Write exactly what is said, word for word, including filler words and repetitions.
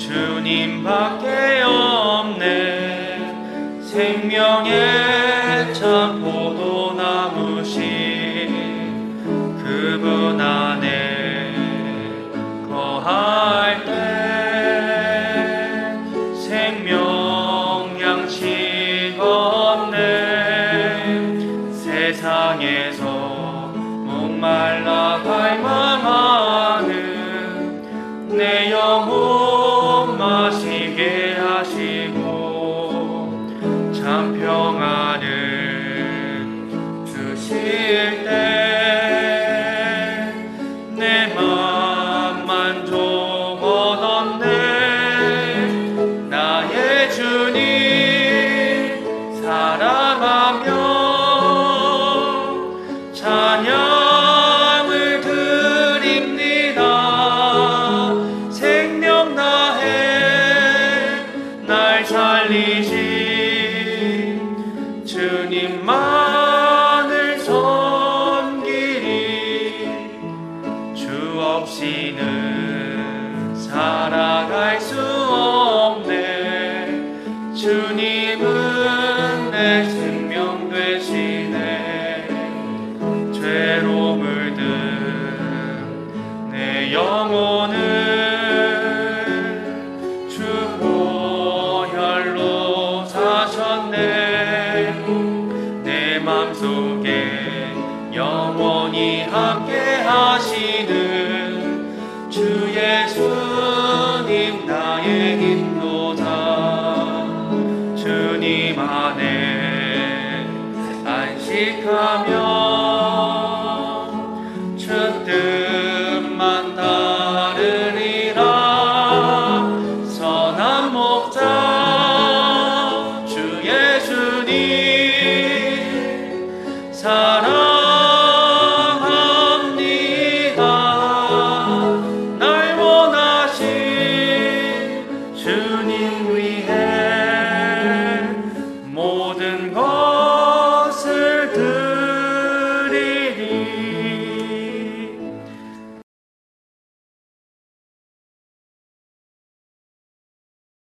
주님밖에 없네. 생명의 참 포도나무신 그분 안에 거할 때 생명 양식 없네. 세상에서 목말라 갈망하는 내 영혼 마시게 하시고 참 평안을 주실 때 내 맘 만족 얻었네. 나의 주님 사랑하며 찬양을 드립니다. 생명 다해 날 살리신 주님만을 섬기리. 주 없이는 살아갈 수 없네. 주님은 내 생명 되시네. 죄로 물든 내 영혼을 주 보혈로 사셨네. 내 맘속에 영원히 함께 하시는 주 예수님 나의 인도자. 주님 안에 안식하며 주 뜻만 따르리라. 선한 목자 주 예수님 사랑합니다. 날 원하신 주님 위해 모든 것